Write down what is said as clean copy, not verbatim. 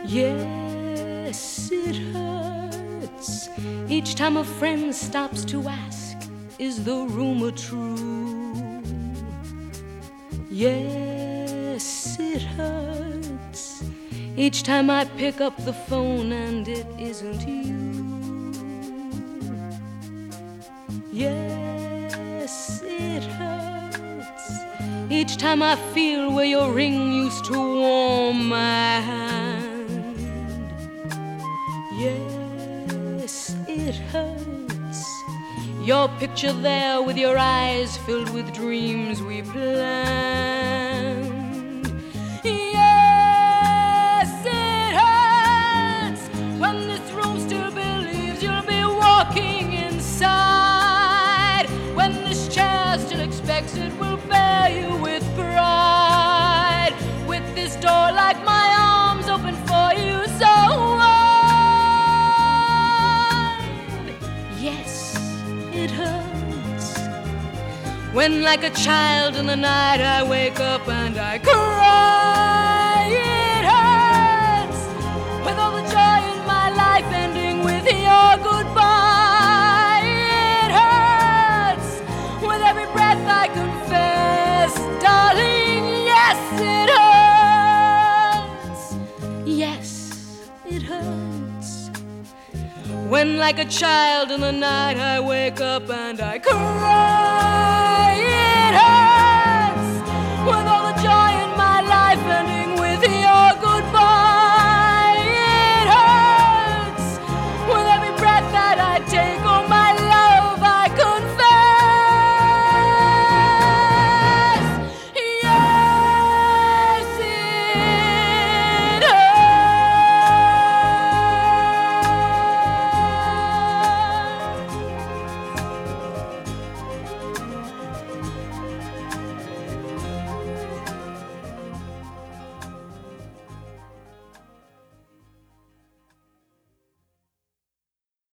Yes, it hurts each time a friend stops to ask, is the rumor true? Yes, it hurts each time I pick up the phone and it isn't you. Yes, it hurts each time I feel where your ring used to warm my hand. Yes, it hurts, your picture there with your eyes filled with dreams we planned. Yes, it hurts when this room still believes you'll be walking inside, when this chair still expects it will bear you with pride, with this door like my arms open for you so wide. Yes, it hurts when like a child in the night I wake up and I cry. It hurts with all the joy in my life ending with your goodbye. It hurts with every breath I confess, darling, yes, it hurts. Yes, it hurts when like a child in the night I wake up and I cry.